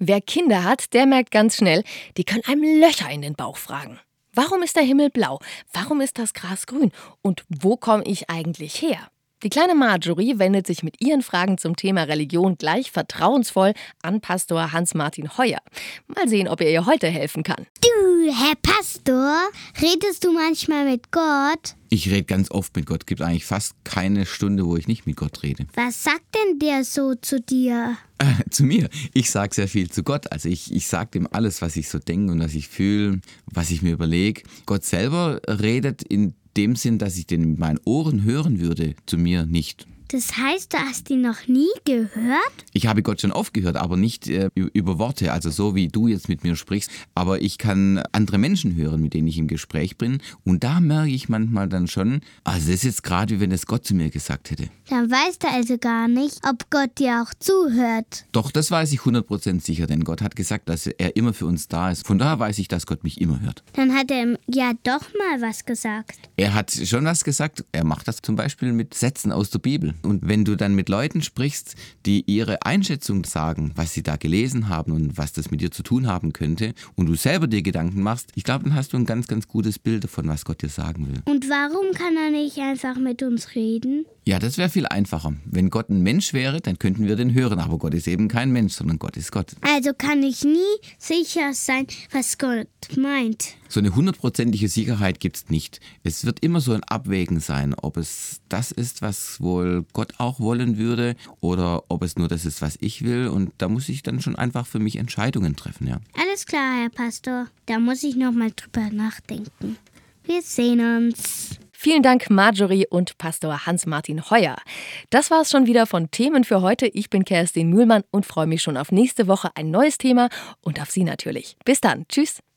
Wer Kinder hat, der merkt ganz schnell, die können einem Löcher in den Bauch fragen. Warum ist der Himmel blau? Warum ist das Gras grün? Und wo komme ich eigentlich her? Die kleine Marjorie wendet sich mit ihren Fragen zum Thema Religion gleich vertrauensvoll an Pastor Hans-Martin Heuer. Mal sehen, ob er ihr heute helfen kann. Du, Herr Pastor, redest du manchmal mit Gott? Ich rede ganz oft mit Gott. Es gibt eigentlich fast keine Stunde, wo ich nicht mit Gott rede. Was sagt denn der so zu dir? Zu mir. Ich sage sehr viel zu Gott. Also ich sage ihm alles, was ich so denke und was ich fühle, was ich mir überlege. Gott selber redet in dem Sinn, dass ich den mit meinen Ohren hören würde, zu mir nicht. Das heißt, du hast ihn noch nie gehört? Ich habe Gott schon oft gehört, aber nicht über Worte, also so wie du jetzt mit mir sprichst. Aber ich kann andere Menschen hören, mit denen ich im Gespräch bin. Und da merke ich manchmal dann schon, also das ist jetzt gerade, wie wenn es Gott zu mir gesagt hätte. Dann weißt du also gar nicht, ob Gott dir auch zuhört. Doch, das weiß ich 100% sicher, denn Gott hat gesagt, dass er immer für uns da ist. Von daher weiß ich, dass Gott mich immer hört. Dann hat er ja doch mal was gesagt. Er hat schon was gesagt. Er macht das zum Beispiel mit Sätzen aus der Bibel. Und wenn du dann mit Leuten sprichst, die ihre Einschätzung sagen, was sie da gelesen haben und was das mit dir zu tun haben könnte, und du selber dir Gedanken machst, ich glaube, dann hast du ein ganz, ganz gutes Bild davon, was Gott dir sagen will. Und warum kann er nicht einfach mit uns reden? Ja, das wäre viel einfacher. Wenn Gott ein Mensch wäre, dann könnten wir den hören. Aber Gott ist eben kein Mensch, sondern Gott ist Gott. Also kann ich nie sicher sein, was Gott meint. So eine 100%ige Sicherheit gibt es nicht. Es wird immer so ein Abwägen sein, ob es das ist, was wohl Gott auch wollen würde, oder ob es nur das ist, was ich will. Und da muss ich dann schon einfach für mich Entscheidungen treffen, ja. Alles klar, Herr Pastor. Da muss ich noch mal drüber nachdenken. Wir sehen uns. Vielen Dank, Marjorie und Pastor Hans-Martin Heuer. Das war's schon wieder von Themen für heute. Ich bin Kerstin Mühlmann und freue mich schon auf nächste Woche ein neues Thema und auf Sie natürlich. Bis dann. Tschüss.